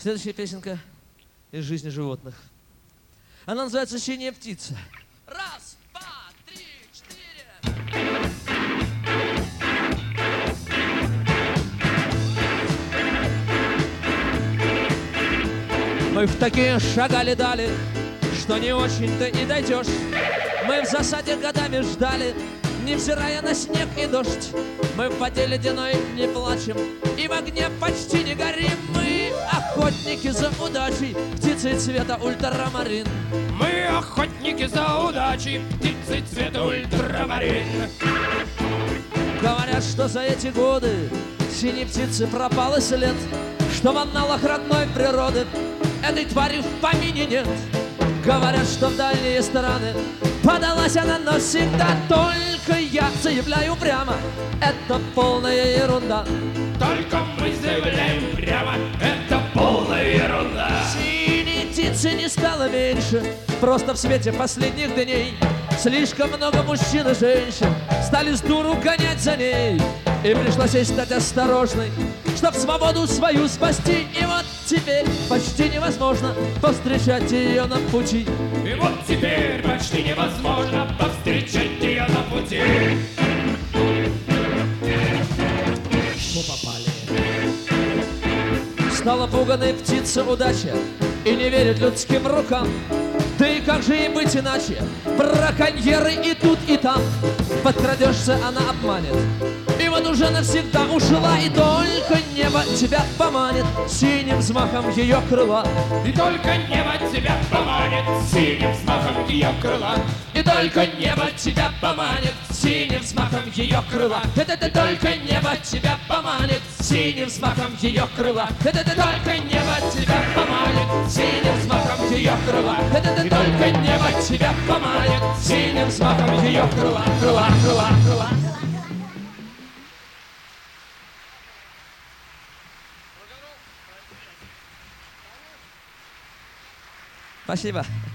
Следующая песенка из жизни животных. Она называется «Синяя птица». Раз, два, три, четыре. Мы в такие шагали дали, что не очень-то и дойдешь. Мы в засаде годами ждали, невзирая на снег и дождь. Мы в воде ледяной не плачем и в огне почти не горим. Мы охотники за удачей, птицы цвета ультрамарин. Мы охотники за удачей, птицы цвета ультрамарин. Говорят, что за эти годы синей птицы пропал и след, что в анналах родной природы этой твари в помине нет. Говорят, что в дальние страны подалась она навсегда. Только я заявляю прямо, это полная ерунда. Только мы заявляем прямо, это полная ерунда. Синей птицы не стало меньше, просто в свете последних дней слишком много мужчин и женщин стали с дуру гонять за ней. И пришлось ей стать осторожной, чтоб свободу свою спасти. И вот теперь почти невозможно повстречать ее на пути. И вот теперь почти невозможно повстречать ее на пути. Мы попали. Стала пуганой птица удача и не верит людским рукам. Да и как же ей быть иначе? Браконьеры и тут, и там. Подкрадешься, она обманет. И вот уже навсегда ушла, и только небо тебя поманит синим взмахом ее крыла. И только небо тебя поманит синим взмахом ее крыла. И только небо тебя поманит синим взмахом ее крыла. Это только небо тебя поманит синим взмахом ее крыла. Это только небо тебя поманит синим взмахом ее крыла. Это только небо тебя поманит синим взмахом ее крыла. Крыла, крыла, крыла. Спасибо.